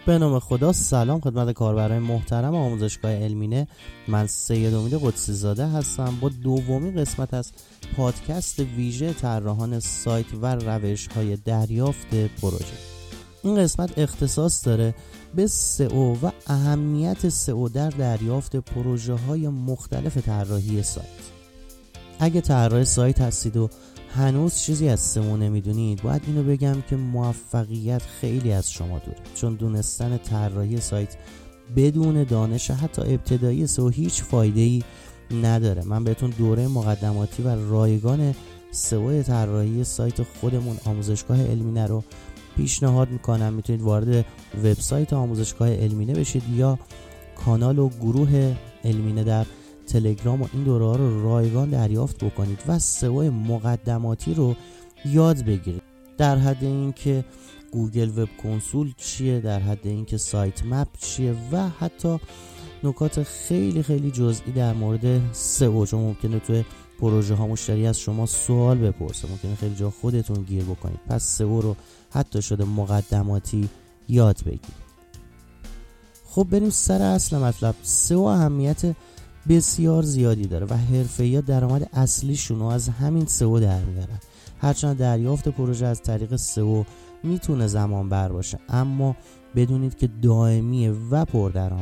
به نام خدا. سلام خدمت کاربران محترم آموزشگاه علمینه. من سید امید قدسی زاده هستم با دومین قسمت از پادکست ویژه طراحان سایت و روش‌های دریافت پروژه. این قسمت اختصاص داره به سئو و اهمیت سئو در دریافت پروژه‌های مختلف طراحی سایت. اگه طراح سایت هستید و هنوز چیزی از سئو نمیدونید، باید اینو بگم که موفقیت خیلی از شما دوره، چون دونستن طراحی سایت بدون دانش حتی ابتدایی سئو هیچ فایده‌ای نداره. من بهتون دوره مقدماتی و رایگان سئو طراحی سایت خودمون آموزشگاه علمینه رو پیشنهاد میکنم. میتونید وارد وبسایت آموزشگاه علمینه بشید یا کانال و گروه علمینه در تلگرام و این دوره ها رو رایگان دریافت بکنید و سئو مقدماتی رو یاد بگیرید، در حد این که گوگل وب کنسول چیه، در حد این که سایت مپ چیه و حتی نکات خیلی خیلی جزئی در مورد سئو، چون ممکنه توی پروژه ها مشتری از شما سوال بپرسه، ممکنه خیلی جا خودتون گیر بکنید. پس سئو رو حتی شده مقدماتی یاد بگیرید. خب بریم سر اصل مطلب. سئو اهمیت بسیار زیادی داره و حرفه‌ای‌ها درآمد اصلیشون رو از همین سئو در میارن. هرچند دریافت پروژه از طریق سئو میتونه زمان بر باشه، اما بدونید که دائمیه و پردرآمد.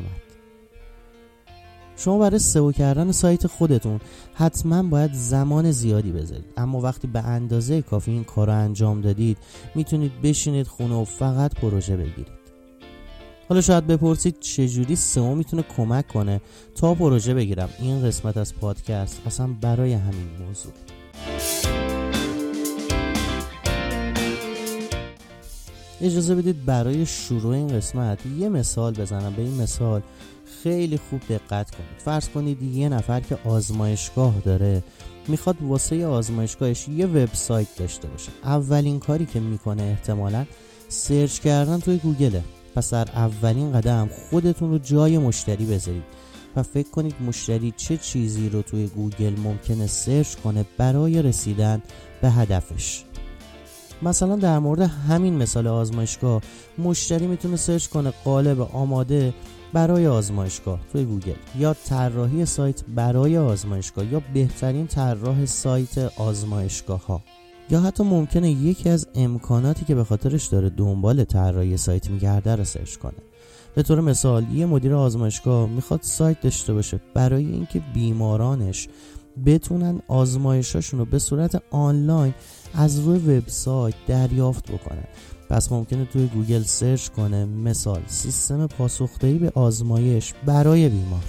شما برای سئو کردن سایت خودتون حتما باید زمان زیادی بذارید، اما وقتی به اندازه کافی این کار رو انجام دادید میتونید بشینید خونه و فقط پروژه بگیرید. حالا شاید بپرسید چجوری سئو میتونه کمک کنه تا پروژه بگیرم. این قسمت از پادکست اصلا برای همین موضوع. اجازه بدید برای شروع این قسمت یه مثال بزنم. به این مثال خیلی خوب دقت کنید. فرض کنید یه نفر که آزمایشگاه داره میخواد واسه آزمایشگاهش یه وبسایت داشته باشه. اولین کاری که میکنه احتمالاً سرچ کردن توی گوگله. پس در اولین قدم خودتون رو جای مشتری بذارید و فکر کنید مشتری چه چیزی رو توی گوگل ممکنه سرچ کنه برای رسیدن به هدفش. مثلا در مورد همین مثال آزمایشگاه، مشتری میتونه سرچ کنه قالب آماده برای آزمایشگاه توی گوگل، یا طراحی سایت برای آزمایشگاه، یا بهترین طراح سایت آزمایشگاه ها، یا حتی ممکنه یکی از امکاناتی که به خاطرش داره دنبال طراحی سایت میگرده رو سرچ کنه. به طور مثال یه مدیر آزمایشگاه میخواد سایت داشته باشه برای اینکه بیمارانش بتونن آزمایشاشون رو به صورت آنلاین از روی وبسایت دریافت بکنن. پس ممکنه توی گوگل سرچ کنه مثال سیستم پاسخدهی به آزمایش برای بیمار.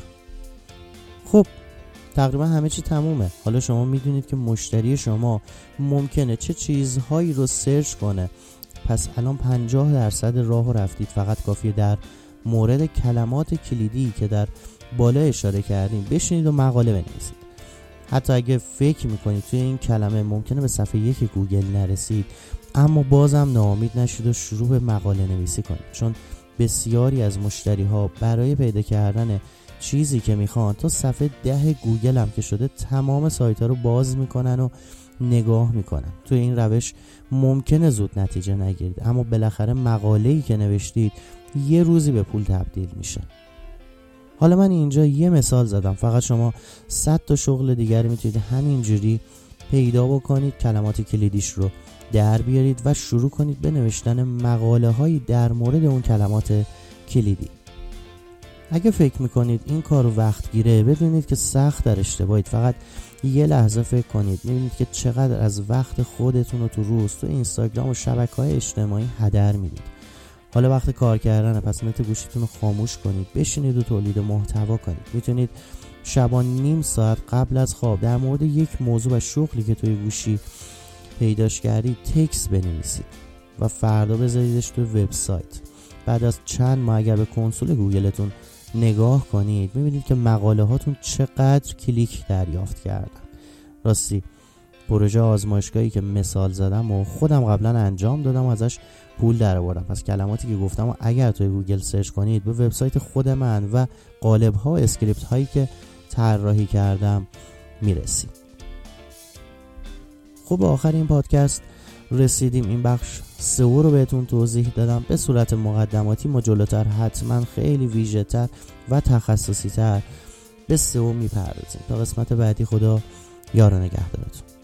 خب تقریبا همه چی تمومه. حالا شما میدونید که مشتری شما ممکنه چه چیزهایی رو سرچ کنه. پس الان 50% راه رو رفتید. فقط کافیه در مورد کلمات کلیدی که در بالا اشاره کردیم بشینید و مقاله بنویسید. حتی اگه فکر میکنید توی این کلمه ممکنه به صفحه 1 گوگل نرسید، اما بازم ناامید نشید و شروع به مقاله نویسی کنید، چون بسیاری از مشتری ها برای پیدا کردن چیزی که میخوان تا صفحه 10 گوگل هم که شده تمام سایت ها رو باز میکنن و نگاه میکنن. توی این روش ممکنه زود نتیجه نگیرید، اما بالاخره مقاله‌ای که نوشتید یه روزی به پول تبدیل میشه. حالا من اینجا یه مثال زدم، فقط شما 100 تا شغل دیگر میتونید همینجوری پیدا بکنید، کلمات کلیدیش رو در بیارید و شروع کنید به نوشتن مقاله هایی در مورد اون کلمات کلیدی. اگه فکر میکنید این کار وقت گیره، بدونید که سخت در اشتباهید. فقط یه لحظه فکر کنید، میبینید که چقدر از وقت خودتون رو تو روز تو اینستاگرام و شبکه‌های اجتماعی هدر میدید. حالا وقت کار کردنه، پس نت گوشیتون رو خاموش کنید، بشینید و تولید محتوا کنید. میتونید شبانه نیم ساعت قبل از خواب در مورد یک موضوع و شغلی که توی گوشی پیداش کردید تکست بنویسید و فردا بذاریدش توی وبسایت. بعد از چند ماه اگر به کنسول گوگلتون نگاه کنید، میبینید که مقاله هاتون چقدر کلیک دریافت کردن. راستی پروژه آزمایشگاهی که مثال زدم و خودم قبلا انجام دادم و ازش پول درآوردم. پس کلماتی که گفتم و اگر توی گوگل سرچ کنید به وبسایت خود من و قالب ها و اسکریپت هایی که طراحی کردم میرسید. خب آخر این پادکست رسیدیم این بخش سئو رو بهتون توضیح دادم به صورت مقدماتی. ما جلوتر حتما خیلی ویژه تر و تخصصی تر به سئو میپردازیم. تا قسمت بعدی، خدا یار و نگهدارتون.